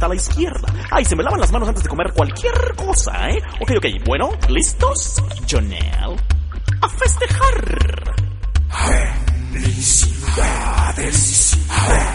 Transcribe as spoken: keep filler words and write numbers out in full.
a la izquierda. Ay, se me lavan las manos antes de comer cualquier cosa, ¿eh? Ok, ok, bueno, ¿listos? Jonelle, a festejar. Felicidades.